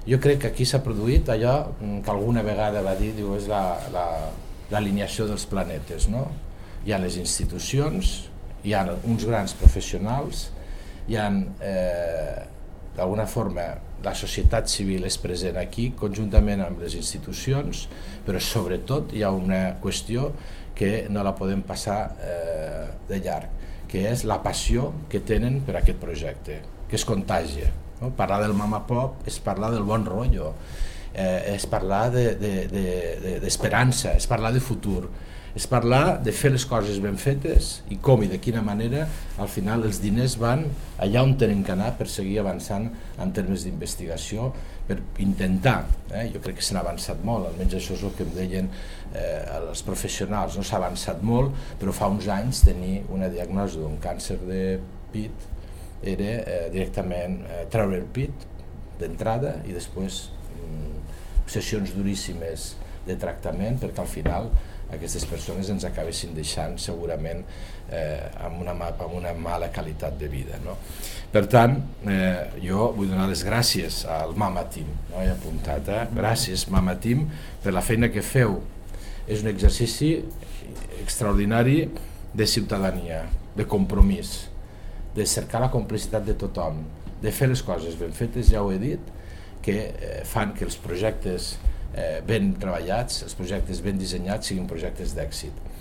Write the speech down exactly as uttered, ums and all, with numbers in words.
Jo crec que aquí s'ha produït allò que alguna vegada va dir, diu, és l'alineació la, la, dels planetes, no? Hi ha les institucions, hi ha uns grans professionals, hi ha, eh, d'alguna forma, la societat civil és present aquí, conjuntament amb les institucions, però sobretot hi ha una qüestió que no la podem passar eh, de llarg, que és la passió que tenen per aquest projecte, que es contagia. No? Parlar del Mama Pop és parlar del bon rotllo, eh, és parlar d'esperança, de, de, de, és parlar de futur, és parlar de fer les coses ben fetes i com i de quina manera al final els diners van allà on tenen que anar per seguir avançant en termes d'investigació, per intentar, eh, jo crec que s'ha avançat molt, almenys això és el que em deien eh, els professionals, no s'ha avançat molt, però fa uns anys tenir una diagnosi d'un càncer de pit era eh, directament eh, treure el pit d'entrada i després mm, sessions duríssimes de tractament perquè al final aquestes persones ens acabessin deixant segurament eh, amb, una, amb una mala qualitat de vida. No? Per tant, eh, jo vull donar les gràcies al Mama Team, no? He apuntat, eh? Gràcies Mama Team per la feina que feu. És un exercici extraordinari de ciutadania, de compromís, de cercar la complicitat de tothom, de fer les coses ben fetes, ja ho he dit, que eh, fan que els projectes eh, ben treballats, els projectes ben dissenyats siguin projectes d'èxit.